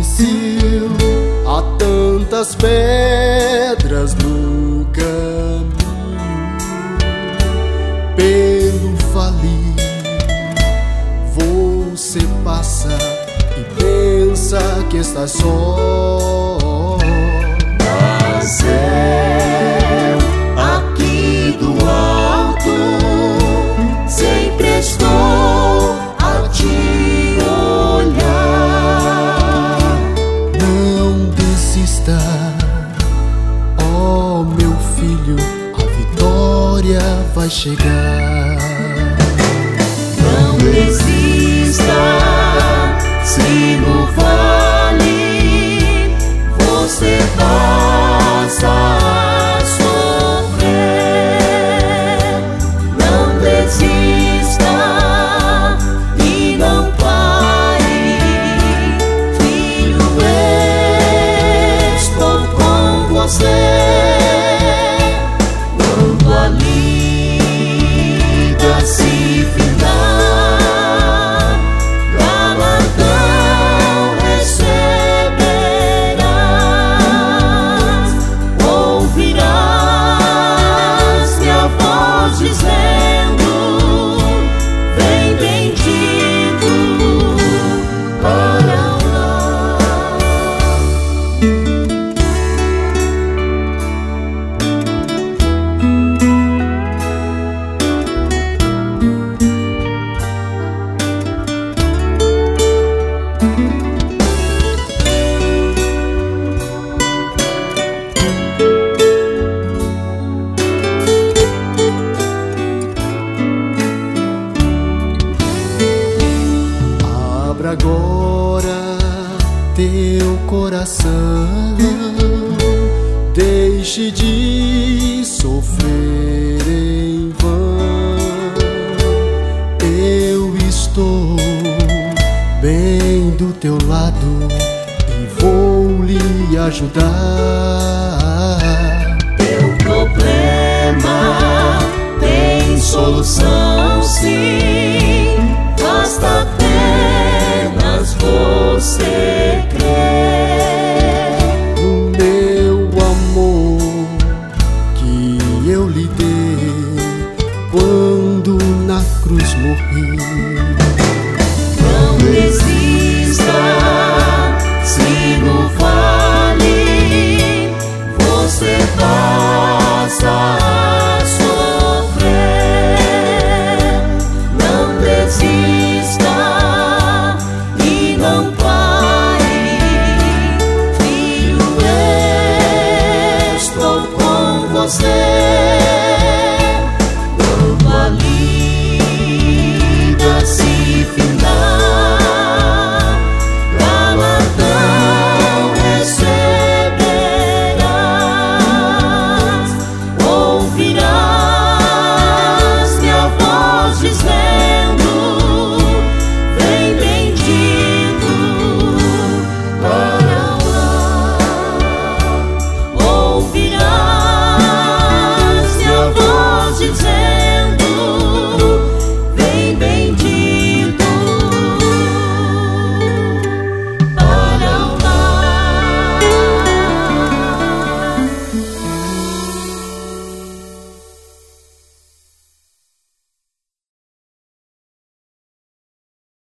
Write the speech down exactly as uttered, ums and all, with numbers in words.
difícil, há tantas pedras no caminho. Pelo vale você passa e pensa que está só. Mas eu, aqui do alto, sempre estou a te olhar. Não desista, ó meu filho, a vitória vai chegar. Não desista, se no vale você passa a sofrer. Não desista e não pare, filho, estou com você. Quando a lida se findar, galardão receberás. Ouvirás minha voz dizendo: vem bendito para lá. Abra agora teu coração, deixe de sofrer em vão. Eu estou bem do teu lado e vou lhe ajudar. Teu problema tem solução, sim.